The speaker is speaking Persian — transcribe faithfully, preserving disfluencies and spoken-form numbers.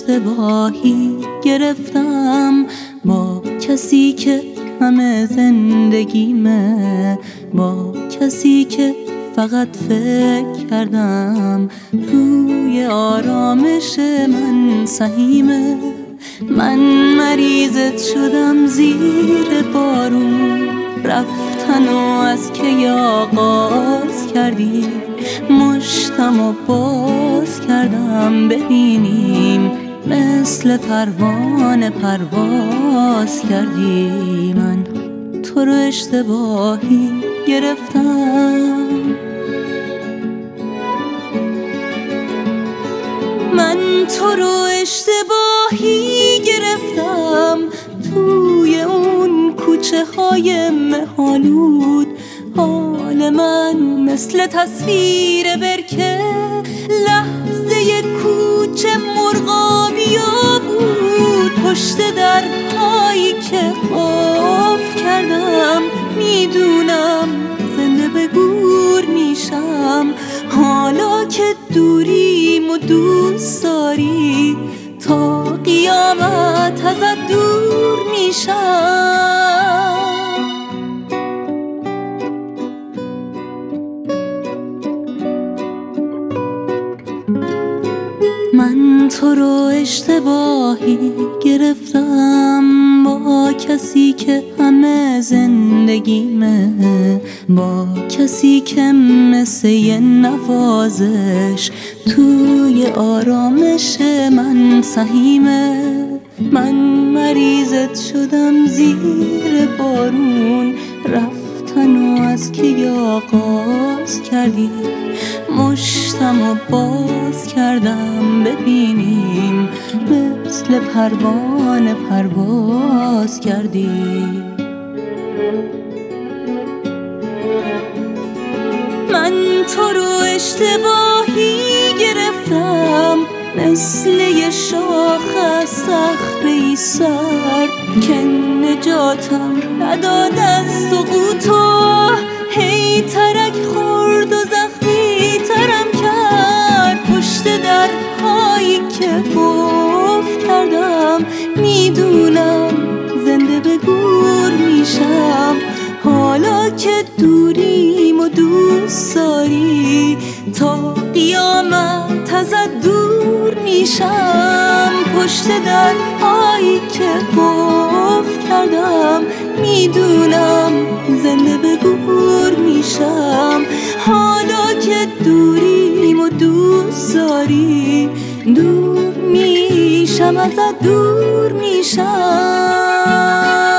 اشتباهی گرفتم با کسی که همه زندگیمه، با کسی که فقط فکر کردم روی آرامش من سهیمه. من مریضت شدم زیر بارون، رفتن و از که آغاز کردی، مشتم و باز کردم ببینیم مثل پروانه پرواز کردی. من تو رو اشتباهی گرفتم، من تو رو اشتباهی گرفتم توی اون کوچه های مه‌آلود. حال من مثل تصویر برکه، لحظه کوچه مرغابیا بود. پشت درهایی که قفل کردم میدونم زنده به گور میشم. حالا که دوریم و دوست داری، تا قیامت ازت دور میشم. من تو رو اشتباهی گرفتم با کسی که همه زندگیمه، با کسی که مثل یه نوازش توی آرامش من سهیمه. من مریضت شدم زیر بارون، رفتن و از که آغاز کردی، مشتم و باز کردم ببینیم مثل پروانه پرواز کردی. من تو رو اشتباهی گرفتم مثل یه شاخ از صخره‌ای سر که نجاتم نداد از سقوط و هی ترک خورد و زخمی ترم کرد. پشت درهایی که قفل کردم میدونم زنده به گور میشم. حالا که دوریم و دوست داری، تا قیامت ازت دور میشم. پشت درهایی که قفل کردم میدونم زنده به گور میشم. حالا که دوریم و دوست داری، دور میشم ازت دور میشم.